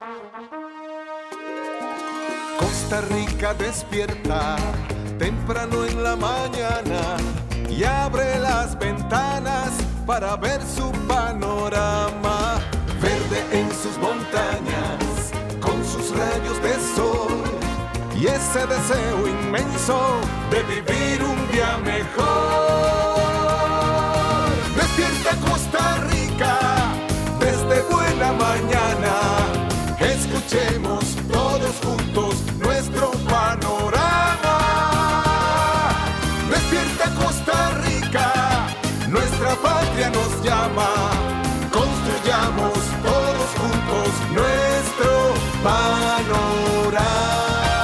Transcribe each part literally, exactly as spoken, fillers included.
Costa Rica despierta temprano en la mañana y abre las ventanas para ver su panorama. Verde en sus montañas, con sus rayos de sol y ese deseo inmenso de vivir un día mejor. Despierta Costa Rica desde buena mañana. Escuchemos todos juntos nuestro panorama. Despierta Costa Rica, nuestra patria nos llama. Construyamos todos juntos nuestro panorama.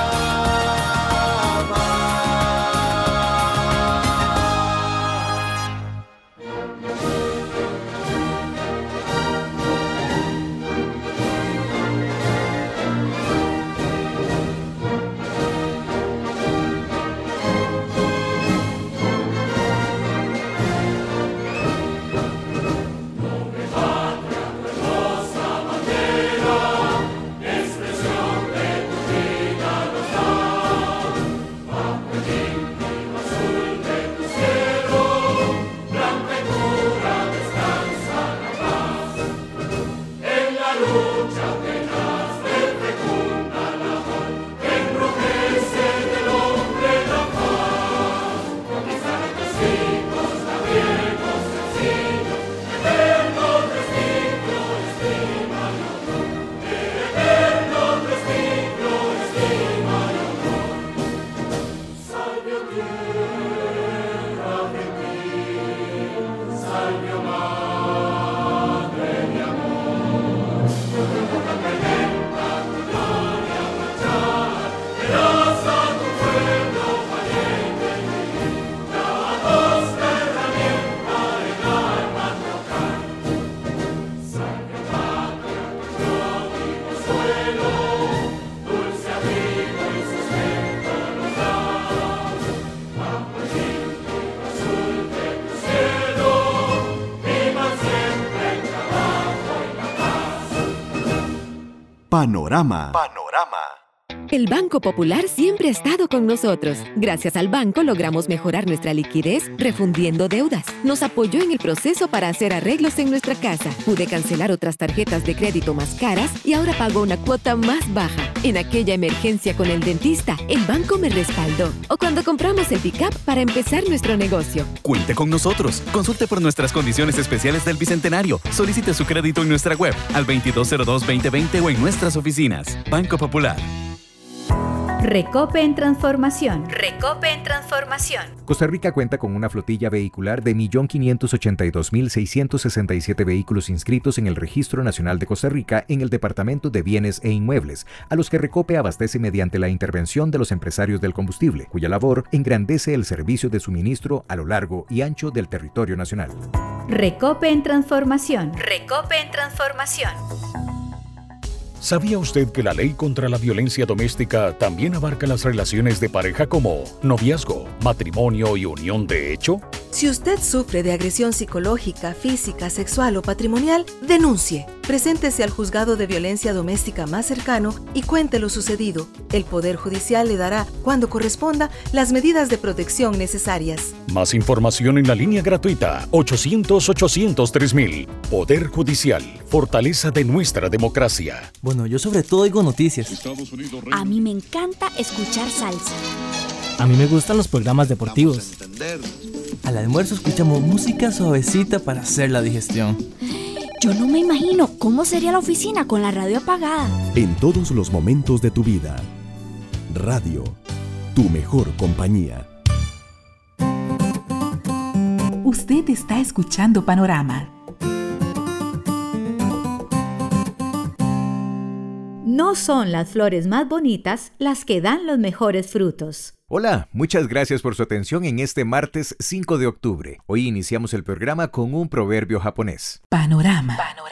Panorama. Panorama. El Banco Popular siempre ha estado con nosotros. Gracias al banco logramos mejorar nuestra liquidez refundiendo deudas. Nos apoyó en el proceso para hacer arreglos en nuestra casa. Pude cancelar otras tarjetas de crédito más caras y ahora pago una cuota más baja. En aquella emergencia con el dentista, el banco me respaldó. O cuando compramos el pick-up para empezar nuestro negocio. Cuente con nosotros. Consulte por nuestras condiciones especiales del Bicentenario. Solicite su crédito en nuestra web al veintidós cero dos veinte veinte o en nuestras oficinas. Banco Popular. Recope en transformación. Recope en transformación. Costa Rica cuenta con una flotilla vehicular de un millón quinientos ochenta y dos mil seiscientos sesenta y siete vehículos inscritos en el Registro Nacional de Costa Rica en el Departamento de Bienes e Inmuebles, a los que Recope abastece mediante la intervención de los empresarios del combustible, cuya labor engrandece el servicio de suministro a lo largo y ancho del territorio nacional. Recope en transformación. Recope en transformación. ¿Sabía usted que la ley contra la violencia doméstica también abarca las relaciones de pareja como noviazgo, matrimonio y unión de hecho? Si usted sufre de agresión psicológica, física, sexual o patrimonial, denuncie. Preséntese al juzgado de violencia doméstica más cercano y cuente lo sucedido. El Poder Judicial le dará, cuando corresponda, las medidas de protección necesarias. Más información en la línea gratuita ochocientos, ochocientos, tres mil. Poder Judicial, fortaleza de nuestra democracia. Bueno, yo sobre todo oigo noticias. A mí me encanta escuchar salsa. A mí me gustan los programas deportivos. Al almuerzo escuchamos música suavecita para hacer la digestión. Yo no me imagino cómo sería la oficina con la radio apagada. En todos los momentos de tu vida. Radio, tu mejor compañía. Usted está escuchando Panorama. No son las flores más bonitas las que dan los mejores frutos. Hola, muchas gracias por su atención en este martes cinco de octubre. Hoy iniciamos el programa con un proverbio japonés. Panorama. Panorama.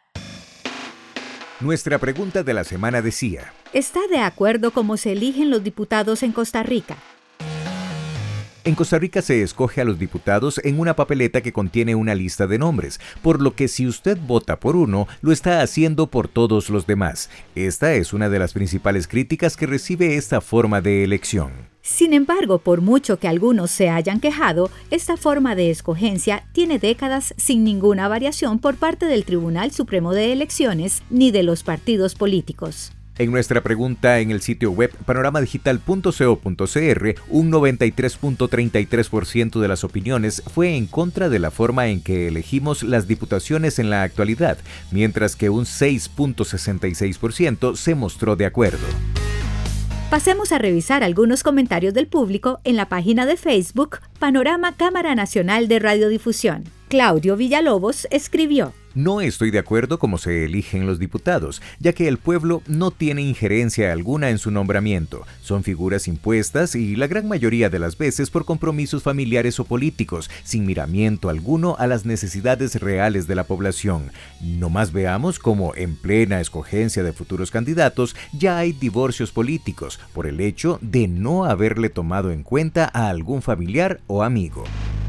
Nuestra pregunta de la semana decía: ¿Está de acuerdo cómo se eligen los diputados en Costa Rica? En Costa Rica se escoge a los diputados en una papeleta que contiene una lista de nombres, por lo que si usted vota por uno, lo está haciendo por todos los demás. Esta es una de las principales críticas que recibe esta forma de elección. Sin embargo, por mucho que algunos se hayan quejado, esta forma de escogencia tiene décadas sin ninguna variación por parte del Tribunal Supremo de Elecciones ni de los partidos políticos. En nuestra pregunta en el sitio web panorama digital punto co punto cr, un noventa y tres punto treinta y tres por ciento de las opiniones fue en contra de la forma en que elegimos las diputaciones en la actualidad, mientras que un seis punto sesenta y seis por ciento se mostró de acuerdo. Pasemos a revisar algunos comentarios del público en la página de Facebook Panorama Cámara Nacional de Radiodifusión. Claudio Villalobos escribió: No estoy de acuerdo cómo se eligen los diputados, ya que el pueblo no tiene injerencia alguna en su nombramiento. Son figuras impuestas y la gran mayoría de las veces por compromisos familiares o políticos, sin miramiento alguno a las necesidades reales de la población. Nomás veamos cómo en plena escogencia de futuros candidatos ya hay divorcios políticos por el hecho de no haberle tomado en cuenta a algún familiar o amigo.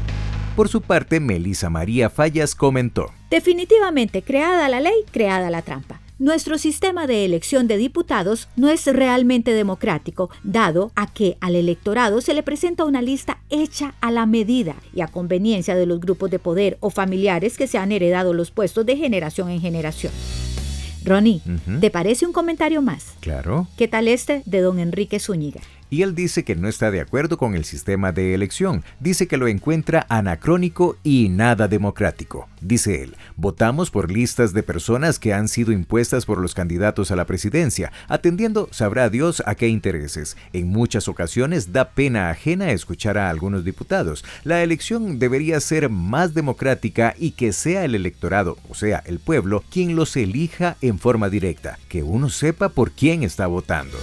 Por su parte, Melisa María Fallas comentó: Definitivamente, creada la ley, creada la trampa. Nuestro sistema de elección de diputados no es realmente democrático, dado a que al electorado se le presenta una lista hecha a la medida y a conveniencia de los grupos de poder o familiares que se han heredado los puestos de generación en generación. Ronnie, uh-huh. ¿te parece un comentario más? Claro. ¿Qué tal este de don Enrique Zúñiga? Y él dice que no está de acuerdo con el sistema de elección. Dice que lo encuentra anacrónico y nada democrático. Dice él: votamos por listas de personas que han sido impuestas por los candidatos a la presidencia, atendiendo sabrá Dios a qué intereses. En muchas ocasiones da pena ajena escuchar a algunos diputados. La elección debería ser más democrática y que sea el electorado, o sea, el pueblo, quien los elija en forma directa, que uno sepa por quién está votando.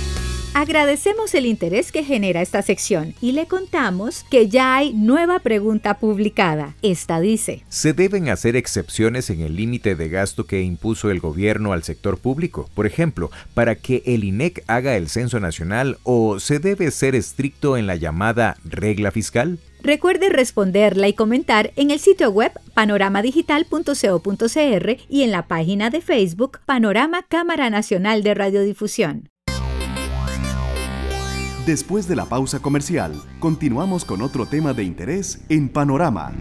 Agradecemos el interés que genera esta sección y le contamos que ya hay nueva pregunta publicada. Esta dice: ¿se deben hacer excepciones en el límite de gasto que impuso el gobierno al sector público? Por ejemplo, para que el I N E C haga el censo nacional, ¿o se debe ser estricto en la llamada regla fiscal? Recuerde responderla y comentar en el sitio web panorama digital punto co punto cr y en la página de Facebook Panorama Cámara Nacional de Radiodifusión. Después de la pausa comercial, continuamos con otro tema de interés en Panorama.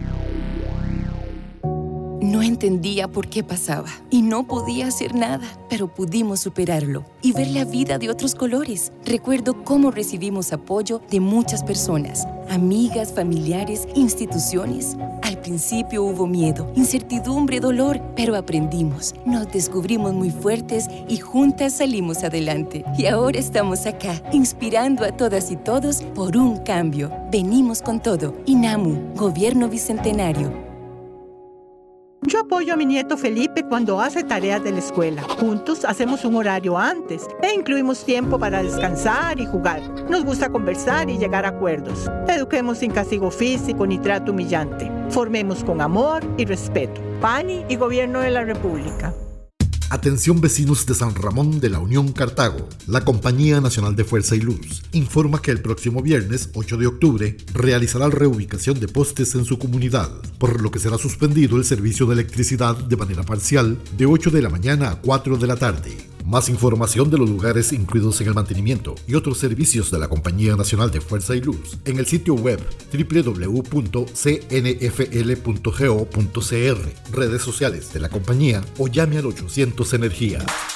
No entendía por qué pasaba y no podía hacer nada, pero pudimos superarlo y ver la vida de otros colores. Recuerdo cómo recibimos apoyo de muchas personas, amigas, familiares, instituciones. Al principio hubo miedo, incertidumbre, dolor, pero aprendimos, nos descubrimos muy fuertes y juntas salimos adelante. Y ahora estamos acá, inspirando a todas y todos por un cambio. Venimos con todo. INAMU, Gobierno Bicentenario. Yo apoyo a mi nieto Felipe cuando hace tareas de la escuela. Juntos hacemos un horario antes e incluimos tiempo para descansar y jugar. Nos gusta conversar y llegar a acuerdos. Eduquemos sin castigo físico ni trato humillante. Formemos con amor y respeto. P A N I y Gobierno de la República. Atención vecinos de San Ramón de la Unión Cartago. La Compañía Nacional de Fuerza y Luz informa que el próximo viernes ocho de octubre realizará la reubicación de postes en su comunidad, por lo que será suspendido el servicio de electricidad de manera parcial de ocho de la mañana a cuatro de la tarde. Más información de los lugares incluidos en el mantenimiento y otros servicios de la Compañía Nacional de Fuerza y Luz en el sitio web doble u doble u doble u punto c n f l punto go punto c r, redes sociales de la compañía o llame al ochocientos Energía.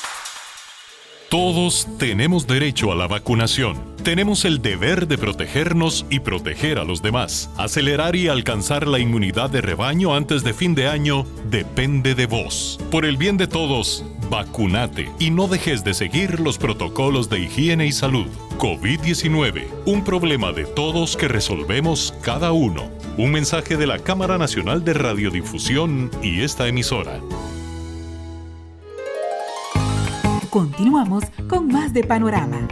Todos tenemos derecho a la vacunación. Tenemos el deber de protegernos y proteger a los demás. Acelerar y alcanzar la inmunidad de rebaño antes de fin de año depende de vos. Por el bien de todos, vacunate y no dejes de seguir los protocolos de higiene y salud. COVID diecinueve, un problema de todos que resolvemos cada uno. Un mensaje de la Cámara Nacional de Radiodifusión y esta emisora. Continuamos con más de Panorama.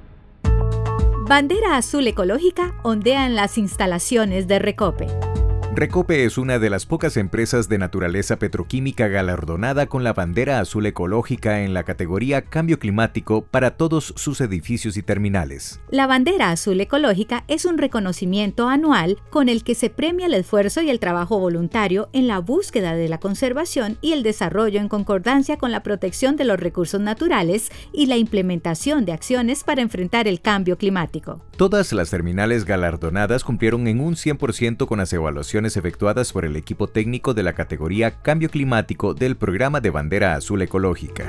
Bandera azul ecológica ondea en las instalaciones de Recope. Recope es una de las pocas empresas de naturaleza petroquímica galardonada con la bandera azul ecológica en la categoría Cambio Climático para todos sus edificios y terminales. La bandera azul ecológica es un reconocimiento anual con el que se premia el esfuerzo y el trabajo voluntario en la búsqueda de la conservación y el desarrollo en concordancia con la protección de los recursos naturales y la implementación de acciones para enfrentar el cambio climático. Todas las terminales galardonadas cumplieron en un cien por ciento con las evaluaciones efectuadas por el equipo técnico de la categoría Cambio Climático del programa de Bandera Azul Ecológica.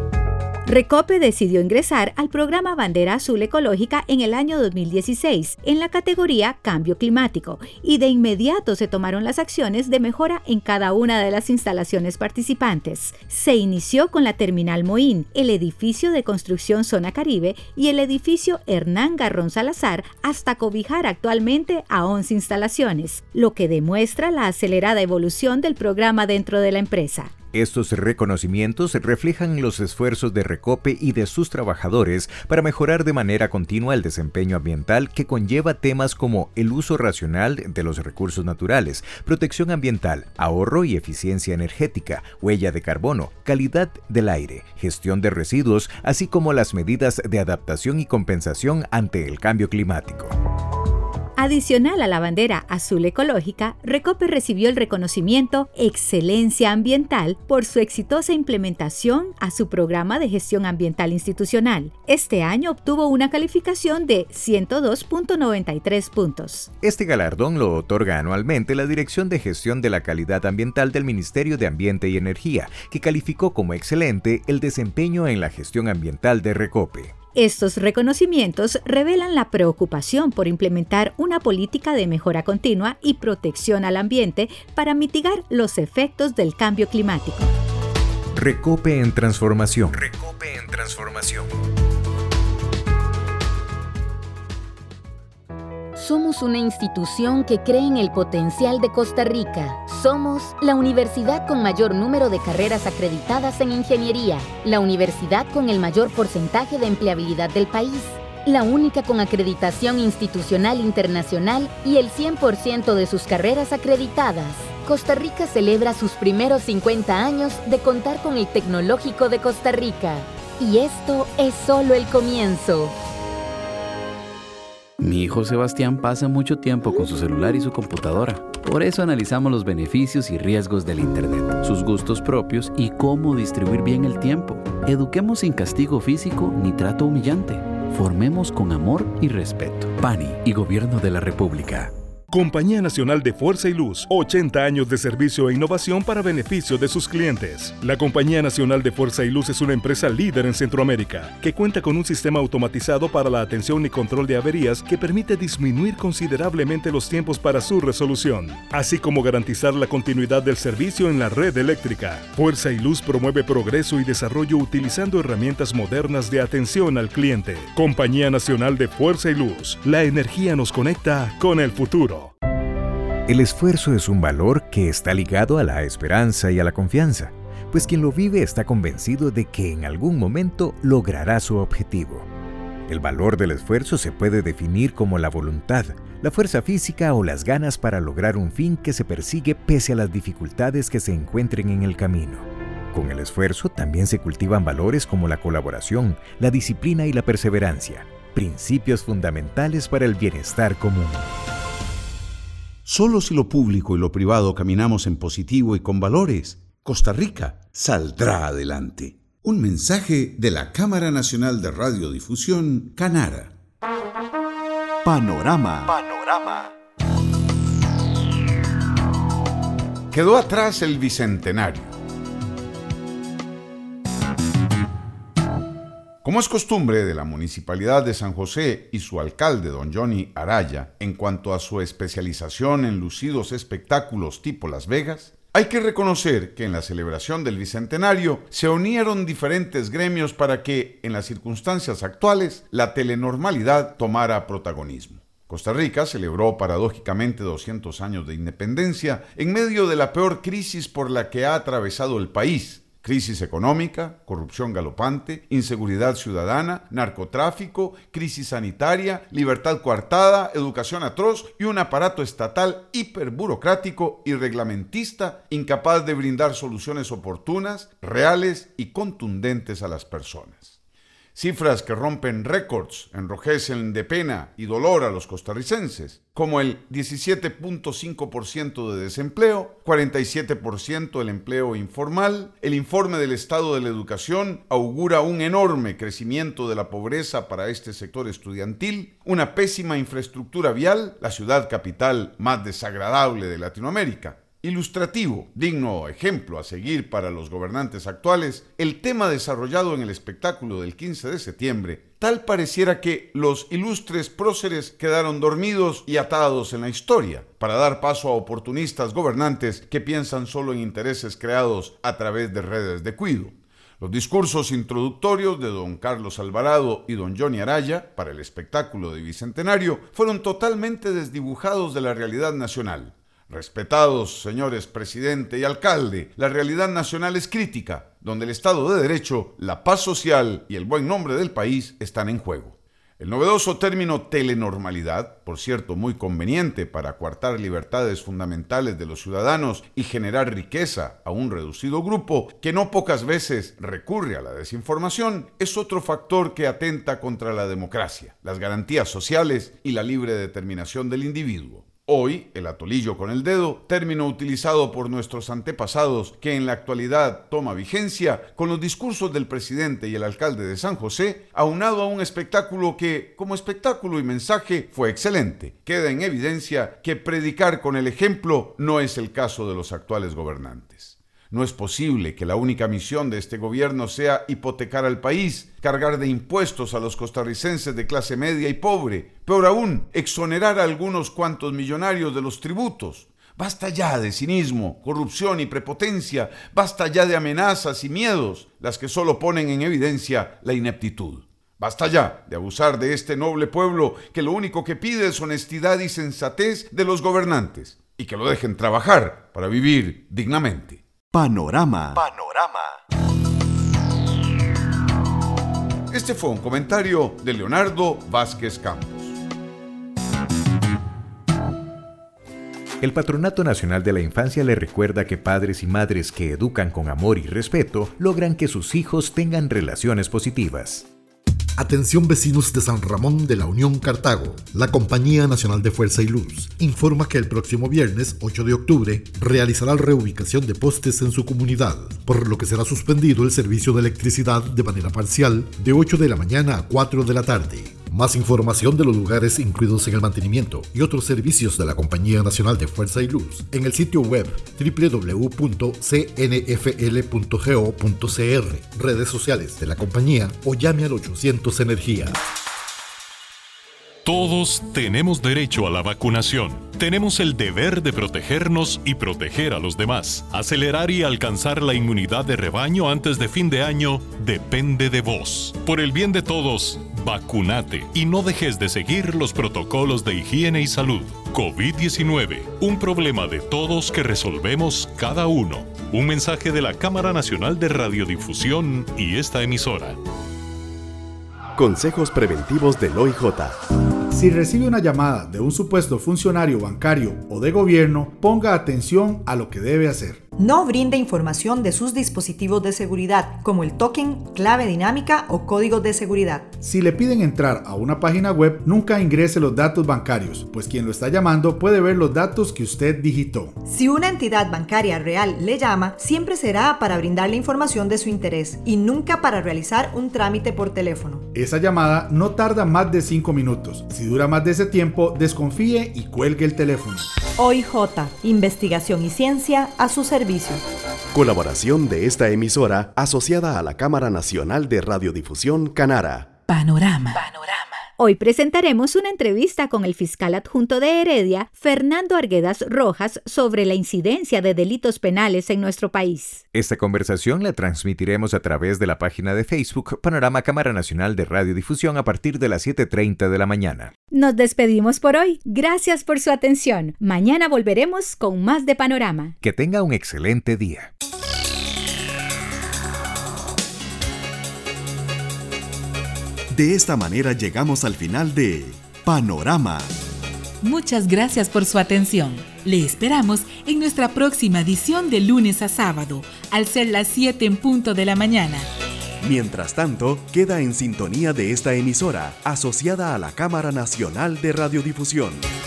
Recope decidió ingresar al programa Bandera Azul Ecológica en el año dos mil dieciséis, en la categoría Cambio Climático, y de inmediato se tomaron las acciones de mejora en cada una de las instalaciones participantes. Se inició con la Terminal Moín, el edificio de construcción Zona Caribe y el edificio Hernán Garrón Salazar, hasta cobijar actualmente a once instalaciones, lo que demuestra la acelerada evolución del programa dentro de la empresa. Estos reconocimientos reflejan los esfuerzos de Recope y de sus trabajadores para mejorar de manera continua el desempeño ambiental que conlleva temas como el uso racional de los recursos naturales, protección ambiental, ahorro y eficiencia energética, huella de carbono, calidad del aire, gestión de residuos, así como las medidas de adaptación y compensación ante el cambio climático. Adicional a la bandera azul ecológica, Recope recibió el reconocimiento Excelencia Ambiental por su exitosa implementación a su programa de gestión ambiental institucional. Este año obtuvo una calificación de ciento dos punto noventa y tres puntos. Este galardón lo otorga anualmente la Dirección de Gestión de la Calidad Ambiental del Ministerio de Ambiente y Energía, que calificó como excelente el desempeño en la gestión ambiental de Recope. Estos reconocimientos revelan la preocupación por implementar una política de mejora continua y protección al ambiente para mitigar los efectos del cambio climático. Recope en transformación. Recope en transformación. Somos una institución que cree en el potencial de Costa Rica. Somos la universidad con mayor número de carreras acreditadas en ingeniería, la universidad con el mayor porcentaje de empleabilidad del país, la única con acreditación institucional internacional y el cien por ciento de sus carreras acreditadas. Costa Rica celebra sus primeros cincuenta años de contar con el Tecnológico de Costa Rica. Y esto es solo el comienzo. Mi hijo Sebastián pasa mucho tiempo con su celular y su computadora. Por eso analizamos los beneficios y riesgos del Internet, sus gustos propios y cómo distribuir bien el tiempo. Eduquemos sin castigo físico ni trato humillante. Formemos con amor y respeto. P A N I y Gobierno de la República. Compañía Nacional de Fuerza y Luz, ochenta años de servicio e innovación para beneficio de sus clientes. La Compañía Nacional de Fuerza y Luz es una empresa líder en Centroamérica, que cuenta con un sistema automatizado para la atención y control de averías que permite disminuir considerablemente los tiempos para su resolución, así como garantizar la continuidad del servicio en la red eléctrica. Fuerza y Luz promueve progreso y desarrollo utilizando herramientas modernas de atención al cliente. Compañía Nacional de Fuerza y Luz, la energía nos conecta con el futuro. El esfuerzo es un valor que está ligado a la esperanza y a la confianza, pues quien lo vive está convencido de que en algún momento logrará su objetivo. El valor del esfuerzo se puede definir como la voluntad, la fuerza física o las ganas para lograr un fin que se persigue pese a las dificultades que se encuentren en el camino. Con el esfuerzo también se cultivan valores como la colaboración, la disciplina y la perseverancia, principios fundamentales para el bienestar común. Solo si lo público y lo privado caminamos en positivo y con valores, Costa Rica saldrá adelante. Un mensaje de la Cámara Nacional de Radiodifusión, Canara. Panorama. Panorama. Quedó atrás el Bicentenario. Como es costumbre de la Municipalidad de San José y su alcalde, don Johnny Araya, en cuanto a su especialización en lucidos espectáculos tipo Las Vegas, hay que reconocer que en la celebración del Bicentenario se unieron diferentes gremios para que, en las circunstancias actuales, la telenormalidad tomara protagonismo. Costa Rica celebró paradójicamente doscientos años de independencia en medio de la peor crisis por la que ha atravesado el país, Crisis económica, corrupción galopante, inseguridad ciudadana, narcotráfico, crisis sanitaria, libertad coartada, educación atroz y un aparato estatal hiperburocrático y reglamentista incapaz de brindar soluciones oportunas, reales y contundentes a las personas. Cifras que rompen récords, enrojecen de pena y dolor a los costarricenses, como el diecisiete punto cinco por ciento de desempleo, cuarenta y siete por ciento del empleo informal. El informe del estado de la educación augura un enorme crecimiento de la pobreza para este sector estudiantil, una pésima infraestructura vial, la ciudad capital más desagradable de Latinoamérica. Ilustrativo, digno ejemplo a seguir para los gobernantes actuales, el tema desarrollado en el espectáculo del quince de septiembre, tal pareciera que los ilustres próceres quedaron dormidos y atados en la historia, para dar paso a oportunistas gobernantes que piensan solo en intereses creados a través de redes de cuido. Los discursos introductorios de don Carlos Alvarado y don Johnny Araya para el espectáculo de Bicentenario fueron totalmente desdibujados de la realidad nacional. Respetados señores presidente y alcalde, la realidad nacional es crítica, donde el Estado de Derecho, la paz social y el buen nombre del país están en juego. El novedoso término telenormalidad, por cierto muy conveniente para coartar libertades fundamentales de los ciudadanos y generar riqueza a un reducido grupo que no pocas veces recurre a la desinformación, es otro factor que atenta contra la democracia, las garantías sociales y la libre determinación del individuo. Hoy, el atolillo con el dedo, término utilizado por nuestros antepasados que en la actualidad toma vigencia con los discursos del presidente y el alcalde de San José, aunado a un espectáculo que, como espectáculo y mensaje, fue excelente. Queda en evidencia que predicar con el ejemplo no es el caso de los actuales gobernantes. No es posible que la única misión de este gobierno sea hipotecar al país, cargar de impuestos a los costarricenses de clase media y pobre, peor aún, exonerar a algunos cuantos millonarios de los tributos. Basta ya de cinismo, corrupción y prepotencia, basta ya de amenazas y miedos, las que solo ponen en evidencia la ineptitud. Basta ya de abusar de este noble pueblo que lo único que pide es honestidad y sensatez de los gobernantes, y que lo dejen trabajar para vivir dignamente. Panorama. Panorama. Este fue un comentario de Leonardo Vázquez Campos. El Patronato Nacional de la Infancia le recuerda que padres y madres que educan con amor y respeto logran que sus hijos tengan relaciones positivas. Atención vecinos de San Ramón de la Unión Cartago. La Compañía Nacional de Fuerza y Luz informa que el próximo viernes ocho de octubre realizará la reubicación de postes en su comunidad, por lo que será suspendido el servicio de electricidad de manera parcial de ocho de la mañana a cuatro de la tarde. Más información de los lugares incluidos en el mantenimiento y otros servicios de la Compañía Nacional de Fuerza y Luz en el sitio web doble u doble u doble u punto c n f l punto go punto c r, redes sociales de la compañía o llame al ochocientos Energía. Todos tenemos derecho a la vacunación. Tenemos el deber de protegernos y proteger a los demás. Acelerar y alcanzar la inmunidad de rebaño antes de fin de año depende de vos. Por el bien de todos, vacunate y no dejes de seguir los protocolos de higiene y salud. COVID diecinueve, un problema de todos que resolvemos cada uno. Un mensaje de la Cámara Nacional de Radiodifusión y esta emisora. Consejos preventivos del O I J. Si recibe una llamada de un supuesto funcionario bancario o de gobierno, ponga atención a lo que debe hacer. No brinde información de sus dispositivos de seguridad, como el token, clave dinámica o códigos de seguridad. Si le piden entrar a una página web, nunca ingrese los datos bancarios, pues quien lo está llamando puede ver los datos que usted digitó. Si una entidad bancaria real le llama, siempre será para brindarle información de su interés y nunca para realizar un trámite por teléfono. Esa llamada no tarda más de cinco minutos. Si dura más de ese tiempo, desconfíe y cuelgue el teléfono. O I J, investigación y ciencia a su servicio. Colaboración de esta emisora asociada a la Cámara Nacional de Radiodifusión Canara. Panorama. Panorama. Hoy presentaremos una entrevista con el fiscal adjunto de Heredia, Fernando Arguedas Rojas, sobre la incidencia de delitos penales en nuestro país. Esta conversación la transmitiremos a través de la página de Facebook Panorama Cámara Nacional de Radiodifusión a partir de las siete treinta de la mañana. Nos despedimos por hoy. Gracias por su atención. Mañana volveremos con más de Panorama. Que tenga un excelente día. De esta manera llegamos al final de Panorama. Muchas gracias por su atención. Le esperamos en nuestra próxima edición de lunes a sábado, al ser las siete en punto de la mañana. Mientras tanto, queda en sintonía de esta emisora, asociada a la Cámara Nacional de Radiodifusión.